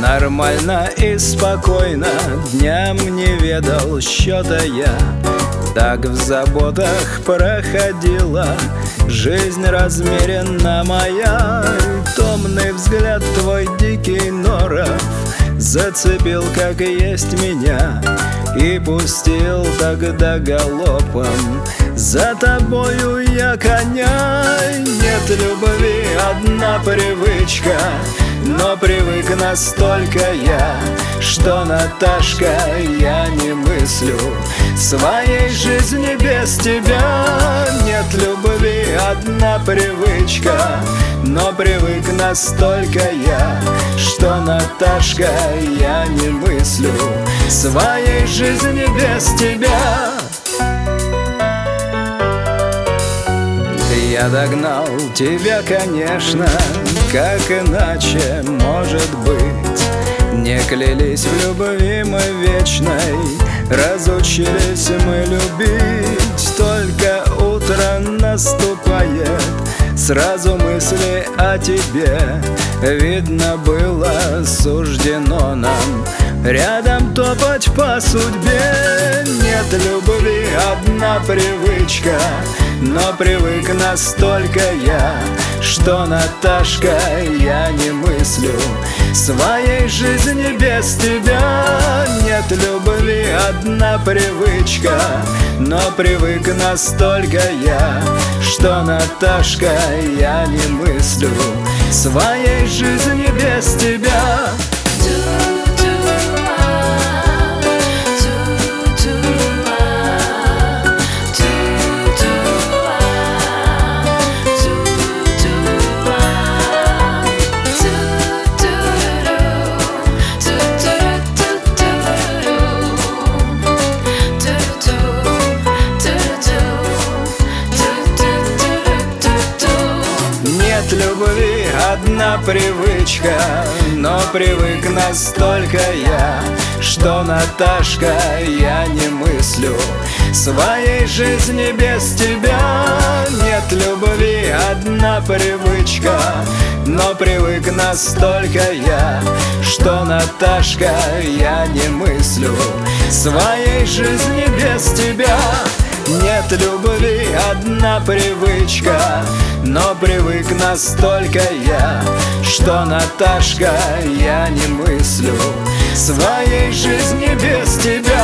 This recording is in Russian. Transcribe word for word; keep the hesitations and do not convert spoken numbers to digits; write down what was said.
Нормально и спокойно дням не ведал счета я. Так в заботах проходила жизнь размеренно моя. Томный взгляд твой дикий норов зацепил, как есть меня, и пустил тогда галопом за тобою я коня. Нет любви, одна привычка, но привык настолько я, что, Наташка, я не мыслю своей жизни без тебя. Нет любви, одна привычка, но привык настолько я, что, Наташка, я не мыслю своей жизни без тебя. Я догнал тебя, конечно, как иначе может быть. Не клялись в любви мы вечной, разучились мы любить. Только утро наступает, сразу мысли о тебе. Видно было, суждено нам рядом топать по судьбе. Нет любви, одна привычка, но привык настолько я, что, Наташка, я не мыслю своей жизни без тебя. Нет любви, одна привычка, но привык настолько я, что, Наташка, я не мыслю своей жизни без тебя. Нет любви, одна привычка, но привык настолько я, что, Наташка, я не мыслю своей жизни без тебя. Нет любви, одна привычка, но привык настолько я, что, Наташка, я не мыслю своей жизни без тебя. Нет любви, одна привычка, но привык настолько я, что, Наташка, я не мыслю своей жизни без тебя.